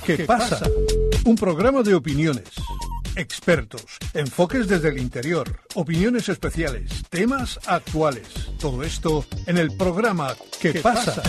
¿Qué pasa? Un programa de opiniones, expertos, enfoques desde el interior, opiniones especiales, temas actuales. Todo esto en el programa ¿Qué pasa?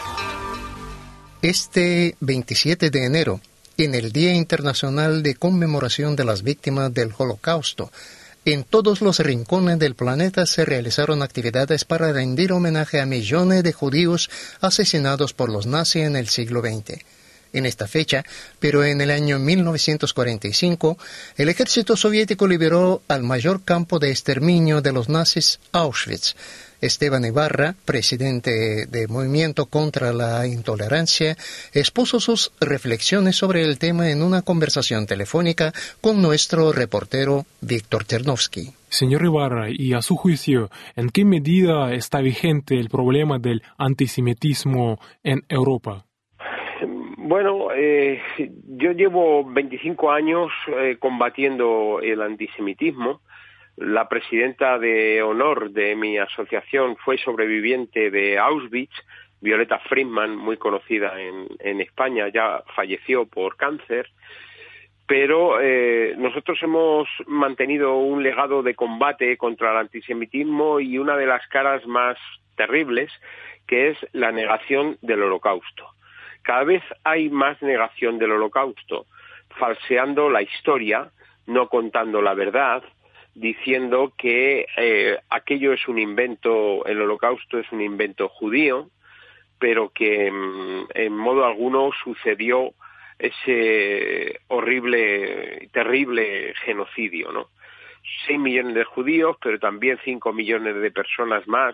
Este 27 de enero, en el Día Internacional de Conmemoración de las Víctimas del Holocausto, en todos los rincones del planeta se realizaron actividades para rendir homenaje a millones de judíos asesinados por los nazis en el siglo XX. En esta fecha, pero en el año 1945, el ejército soviético liberó al mayor campo de exterminio de los nazis, Auschwitz. Esteban Ibarra, presidente del Movimiento contra la Intolerancia, expuso sus reflexiones sobre el tema en una conversación telefónica con nuestro reportero Víctor Ternovsky. Señor Ibarra, y a su juicio, ¿en qué medida está vigente el problema del antisemitismo en Europa? Bueno, yo llevo 25 años combatiendo el antisemitismo. La presidenta de honor de mi asociación fue sobreviviente de Auschwitz, Violeta Friedman, muy conocida en España, ya falleció por cáncer, pero nosotros hemos mantenido un legado de combate contra el antisemitismo y una de las caras más terribles, que es la negación del Holocausto. Cada vez hay más negación del Holocausto, falseando la historia, no contando la verdad, diciendo que aquello es un invento, el Holocausto es un invento judío, pero que en modo alguno sucedió ese horrible, terrible genocidio, ¿no? 6 millones de judíos, pero también 5 millones de personas más,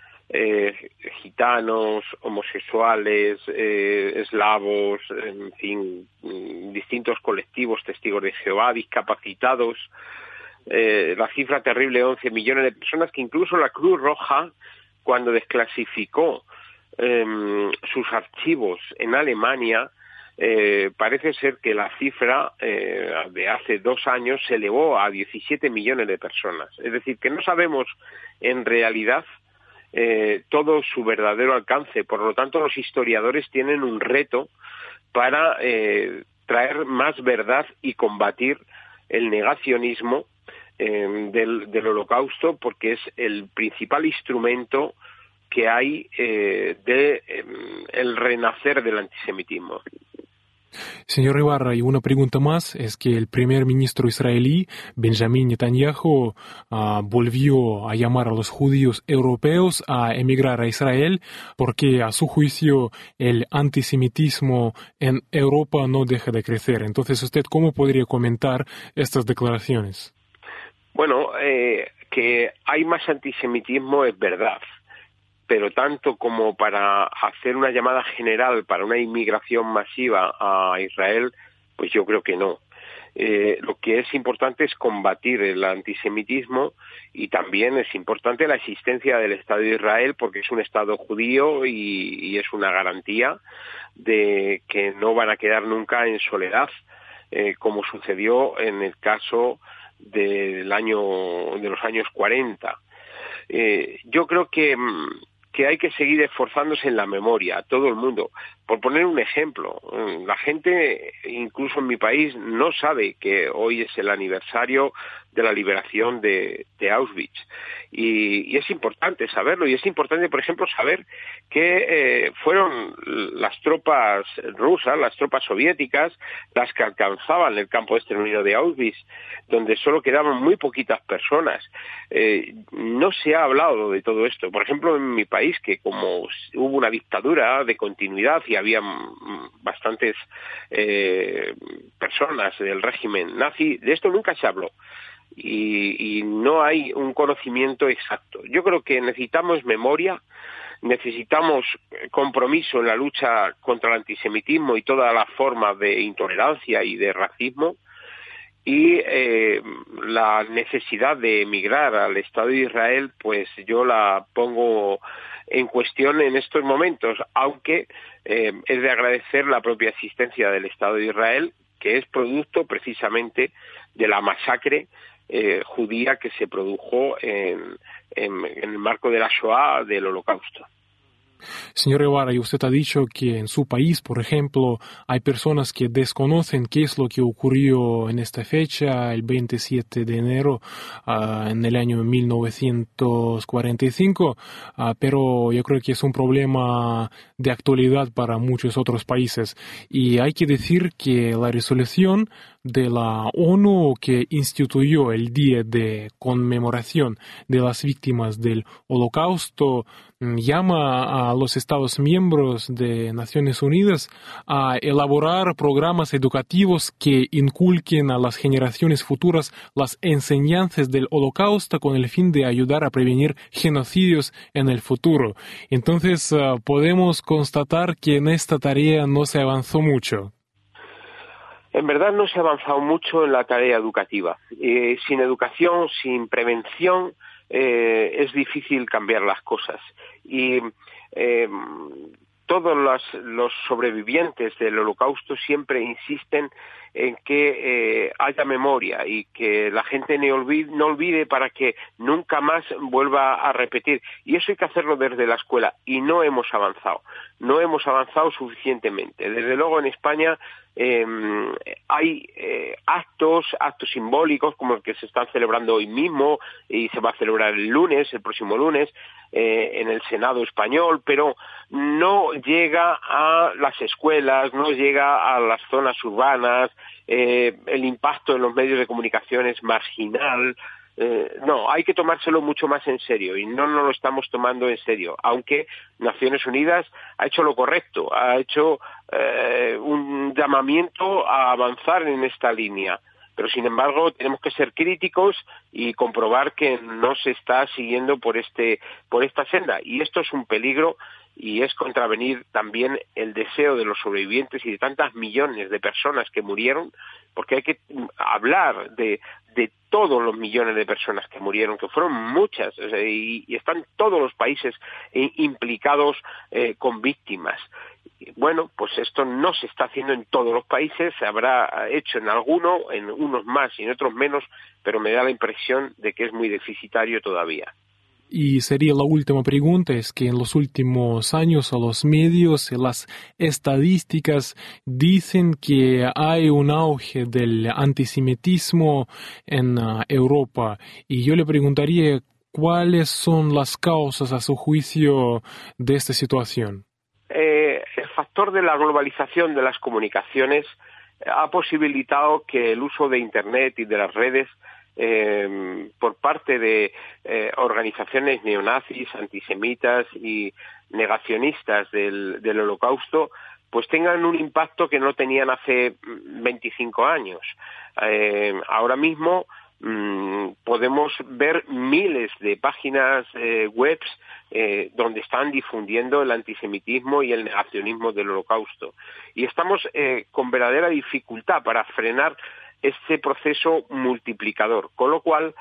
gitanos, homosexuales, eslavos, en fin, distintos colectivos, testigos de Jehová, discapacitados. La cifra terrible, 11 millones de personas, que incluso la Cruz Roja, cuando desclasificó sus archivos en Alemania, parece ser que la cifra de hace 2 años se elevó a 17 millones de personas. Es decir, que no sabemos en realidad todo su verdadero alcance. Por lo tanto, los historiadores tienen un reto para traer más verdad y combatir el negacionismo del Holocausto, porque es el principal instrumento que hay el renacer del antisemitismo. Señor Ibarra, y una pregunta más, es que el primer ministro israelí, Benjamin Netanyahu, volvió a llamar a los judíos europeos a emigrar a Israel porque, a su juicio, el antisemitismo en Europa no deja de crecer. Entonces, ¿usted cómo podría comentar estas declaraciones? Bueno, que hay más antisemitismo es verdad, pero tanto como para hacer una llamada general para una inmigración masiva a Israel, pues yo creo que no. Lo que es importante es combatir el antisemitismo, y también es importante la existencia del Estado de Israel, porque es un Estado judío y es una garantía de que no van a quedar nunca en soledad, como sucedió en el caso de los años 40. Yo creo que hay que seguir esforzándose en la memoria, todo el mundo. Por poner un ejemplo, la gente, incluso en mi país, no sabe que hoy es el aniversario de la liberación de Auschwitz. Y es importante saberlo, y es importante, por ejemplo, saber que fueron las tropas rusas, las tropas soviéticas, las que alcanzaban el campo de exterminio de Auschwitz, donde solo quedaban muy poquitas personas. No se ha hablado de todo esto. Por ejemplo, en mi país, que como hubo una dictadura de continuidad y había bastantes personas del régimen nazi, de esto nunca se habló. Y no hay un conocimiento exacto. Yo creo que necesitamos memoria, necesitamos compromiso en la lucha contra el antisemitismo y todas las formas de intolerancia y de racismo, y la necesidad de emigrar al Estado de Israel, pues yo la pongo en cuestión en estos momentos, aunque es de agradecer la propia existencia del Estado de Israel, que es producto precisamente de la masacre judía que se produjo en el marco de la Shoah, del Holocausto. Señor Guevara, y usted ha dicho que en su país, por ejemplo, hay personas que desconocen qué es lo que ocurrió en esta fecha, el 27 de enero, en el año 1945, pero yo creo que es un problema de actualidad para muchos otros países. Y hay que decir que la resolución de la ONU que instituyó el Día de Conmemoración de las Víctimas del Holocausto llama a los Estados miembros de Naciones Unidas a elaborar programas educativos que inculquen a las generaciones futuras las enseñanzas del Holocausto con el fin de ayudar a prevenir genocidios en el futuro. Entonces, podemos constatar que en esta tarea no se avanzó mucho. En verdad no se ha avanzado mucho en la tarea educativa. Sin educación, sin prevención, es difícil cambiar las cosas. Y todos los sobrevivientes del Holocausto siempre insisten en que haya memoria y que la gente no olvide para que nunca más vuelva a repetir. Y eso hay que hacerlo desde la escuela, y no hemos avanzado suficientemente. Desde luego en España hay actos simbólicos como el que se están celebrando hoy mismo y se va a celebrar el próximo lunes, en el Senado español, pero no llega a las escuelas, no llega a las zonas urbanas, el impacto en los medios de comunicación es marginal. No, hay que tomárselo mucho más en serio, y no nos lo estamos tomando en serio, aunque Naciones Unidas ha hecho lo correcto, ha hecho un llamamiento a avanzar en esta línea. Pero, sin embargo, tenemos que ser críticos y comprobar que no se está siguiendo por esta senda. Y esto es un peligro, y es contravenir también el deseo de los sobrevivientes y de tantas millones de personas que murieron, porque hay que hablar de todos los millones de personas que murieron, que fueron muchas, o sea, y están todos los países implicados con víctimas. Bueno, pues esto no se está haciendo en todos los países, se habrá hecho en unos más y en otros menos, pero me da la impresión de que es muy deficitario todavía. Y sería la última pregunta, es que en los últimos años los medios y las estadísticas dicen que hay un auge del antisemitismo en Europa, y yo le preguntaría cuáles son las causas a su juicio de esta situación. El factor de la globalización de las comunicaciones ha posibilitado que el uso de Internet y de las redes por parte de organizaciones neonazis, antisemitas y negacionistas del Holocausto, pues tengan un impacto que no tenían hace 25 años. Ahora mismo podemos ver miles de páginas web donde están difundiendo el antisemitismo y el negacionismo del Holocausto. Y estamos con verdadera dificultad para frenar este proceso multiplicador, con lo cual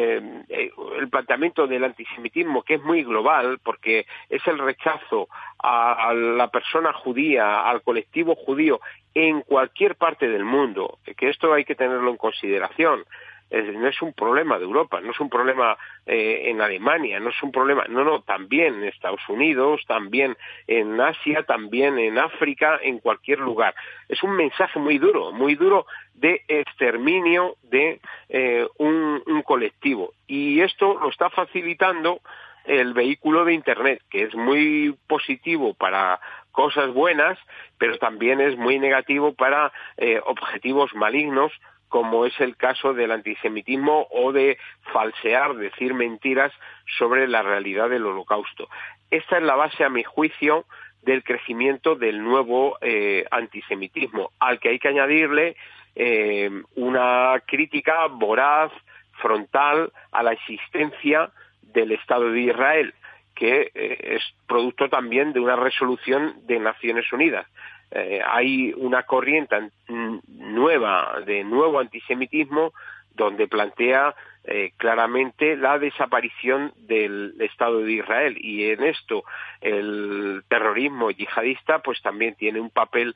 el planteamiento del antisemitismo, que es muy global, porque es el rechazo a la persona judía, al colectivo judío en cualquier parte del mundo, que esto hay que tenerlo en consideración. No es un problema de Europa, no es un problema en Alemania, no es un problema, también en Estados Unidos, también en Asia, también en África, en cualquier lugar. Es un mensaje muy duro de exterminio de un colectivo, y esto lo está facilitando el vehículo de Internet, que es muy positivo para cosas buenas, pero también es muy negativo para objetivos malignos, como es el caso del antisemitismo o de falsear, decir mentiras sobre la realidad del Holocausto. Esta es la base, a mi juicio, del crecimiento del nuevo antisemitismo, al que hay que añadirle una crítica voraz, frontal, a la existencia del Estado de Israel, que es producto también de una resolución de Naciones Unidas. Hay una corriente nueva, de nuevo antisemitismo, donde plantea claramente la desaparición del Estado de Israel, y en esto el terrorismo yihadista pues también tiene un papel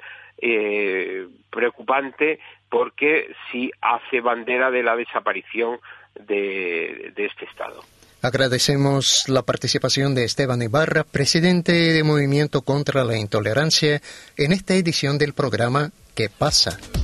preocupante, porque sí hace bandera de la desaparición de este Estado. Agradecemos la participación de Esteban Ibarra, presidente de Movimiento contra la Intolerancia, en esta edición del programa ¿Qué pasa?